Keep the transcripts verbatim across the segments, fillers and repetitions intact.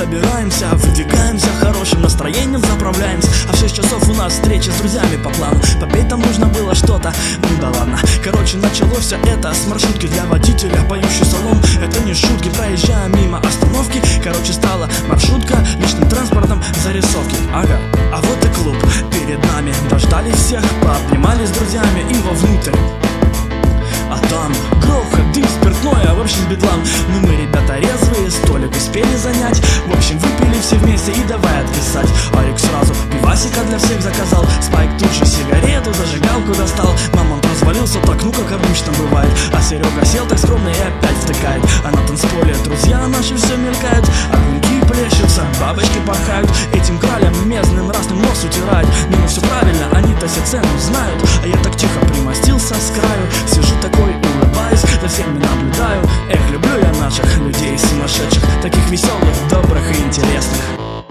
собираемся, выдвигаемся, хорошим настроением заправляемся. А в шесть часов у нас встреча с друзьями по плану. Попеть там нужно было что-то, ну да ладно. Короче, началось все это с маршрутки для водителя. Поющий салон, это не шутки. Проезжая мимо остановки, короче, стала маршрутка личным транспортом зарисовки. Ага, а вот и клуб перед нами. Дождались всех, пообнимались с друзьями и вовнутрь. А там грохот, дым, спиртное, в общем бедлам. Но мы, ребята, резвые, столик успели занять. В общем, выпили все вместе и давай отписать. Арик сразу пивасика для всех заказал. Спайк тут же сигарету, зажигалку достал. Мамон развалился так, ну как обычно бывает. А Серега сел так скромно и опять втыкает. А на танцполе друзья наши все мелькают. Огоньки плещутся, бабочки порхают. Этим кралям местным разным нос утирают. Ну, ну все правильно, они-то все цену знают. А я так тихо примостился с краю. Сижу такой, улыбаюсь, за всеми наблюдаю. Эх, люблю я наших людей сумасшедших, таких веселых, добрых и интересных.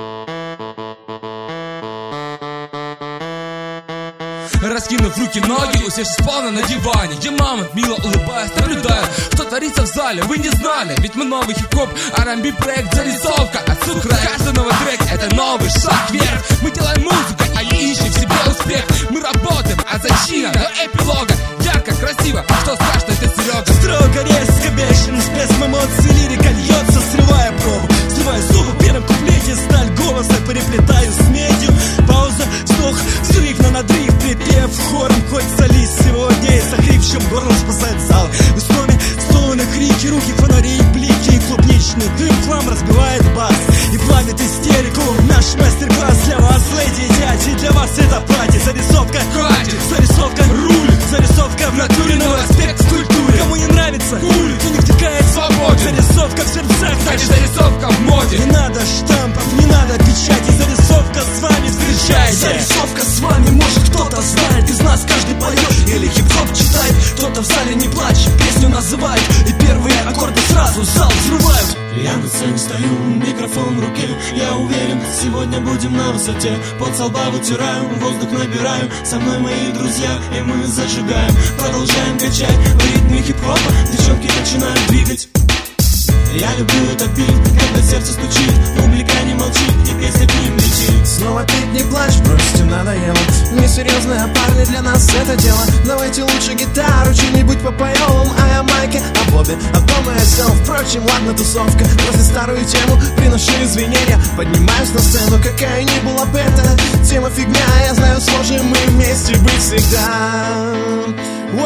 Раскинув руки, ноги, усевшись плавно на диване, где мама, мило улыбаясь, наблюдает, что творится в зале. Вы не знали, ведь мы новый хип-хоп, ар энд би проект, зарисовка от цукра. Каждый новый трек — это новый шаг вверх. Мы делаем музыку, а не ищем в себе успех. Мы работаем от зачина до эпилога. Ярко, красиво, что страшно, это Серега. Строго, резко, бешеный всплеск эмоций, лирика льется, срывая пробу. Срывая зубы в первом куплете, сталь голоса переплетаю с медью. Пауза, вздох, взрыв на надрыв, припев хором, хоть солист сегодня и с охрипшим горлом спасает зал. В основе стоны, крики, руки, фонари, блики и клубничный дым в хлам разбивает бас и плавит истерику. Наш мастер-класс для вас, леди и дяди, для вас это пати. Зарисовка, хватит, зарисовка, руль, зарисовка в натуре, но аспект в культуре. Кому не нравится, куль, кто не втыкает, свободен. Зарисовка в сердцах, так зарисовка в моде. Не надо штампов, не надо печати. Зарисовка с вами, встречайте. Зарисовка с вами, может кто-то знает. Из нас каждый поет или хип-хоп читает. Кто-то в зале не плачет, песню называет. И первые аккорды сразу зал взрывают. Я на сцене стою, микрофон в руке. Я уверен, сегодня будем на высоте. Пот со лба вытираю, воздух набираю. Со мной мои друзья, и мы зажигаем. Продолжаем качать в ритме хип-хопа. Девчонки начинают двигать. Я люблю этот бит, когда сердце стучит, публика не молчит, и песня к ним летит. Снова петь не плачь, бросьте, надоело. Несерьезные парни, для нас это дело. Давайте лучше гитару что-нибудь попоем. А я майки, а Бобби, а дома я сел. Впрочем, ладно, тусовка, бросить старую тему, приношу извинения. Поднимаюсь на сцену, какая ни была бы эта тема фигня. Я знаю, сможем мы вместе быть всегда.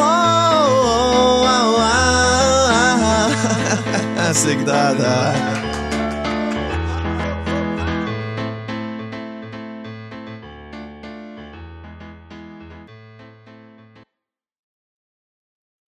Воу-воу-воу-воу. Всегда, да.